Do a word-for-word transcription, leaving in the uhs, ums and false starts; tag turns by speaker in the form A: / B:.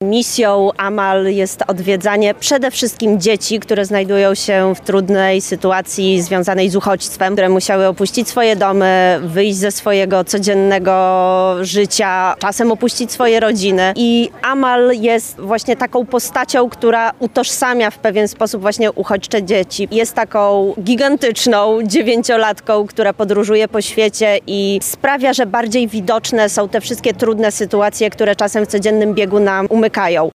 A: misją Amal jest odwiedzanie przede wszystkim dzieci, które znajdują się w trudnej sytuacji związanej z uchodźstwem, które musiały opuścić swoje domy, wyjść ze swojego codziennego życia, czasem opuścić swoje rodziny. I Amal jest właśnie taką postacią, która utożsamia w pewien sposób właśnie uchodźcze dzieci. Jest taką gigantyczną dziewięciolatką, która podróżuje po świecie i sprawia, że bardziej widoczne są te wszystkie trudne sytuacje, które czasem w codziennym biegu nam umykają.